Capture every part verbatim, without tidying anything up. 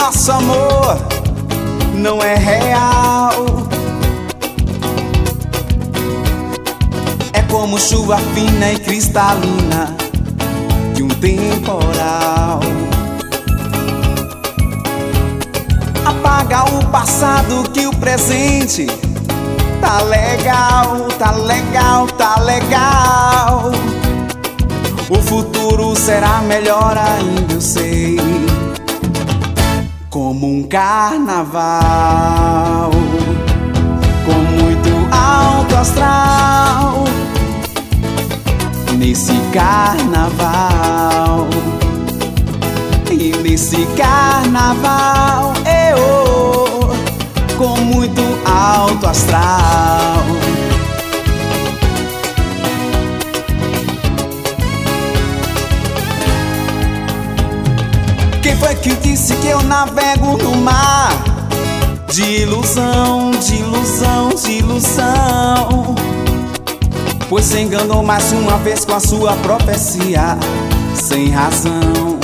nosso amor não é real. É como chuva fina e cristalina de um temporal. Apaga o passado que o presente tá legal, tá legal, tá legal. O futuro será melhor ainda, eu sei. Como um carnaval, com muito alto astral. Nesse carnaval, e nesse carnaval, eu, com muito alto astral. Quem foi que disse que eu navego no mar de ilusão, de ilusão, de ilusão? Pois se enganou mais uma vez com a sua profecia sem razão.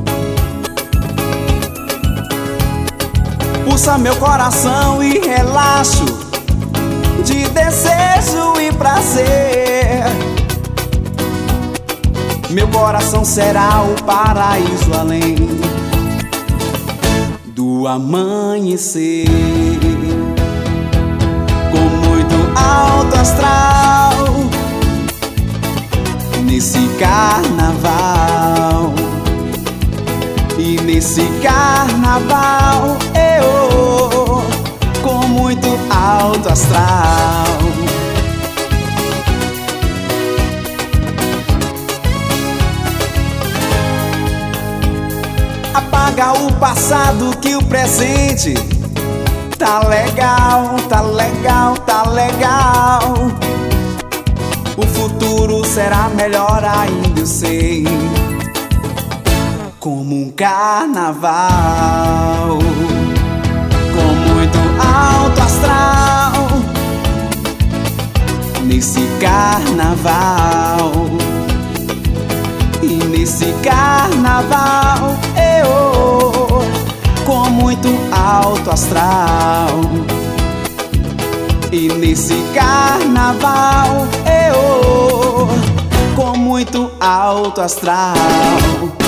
Pulsa meu coração e relaxo de desejo e prazer. Meu coração será o paraíso além do amanhecer. Com muito alto astral, nesse carnaval, e nesse carnaval, eu, com muito alto astral. Apaga o passado que o presente tá legal, tá legal, tá legal. O futuro será melhor ainda, eu sei. Como um carnaval, com muito alto astral. Nesse carnaval, e nesse carnaval, eu, com muito alto astral. E nesse carnaval, eu, com muito alto astral.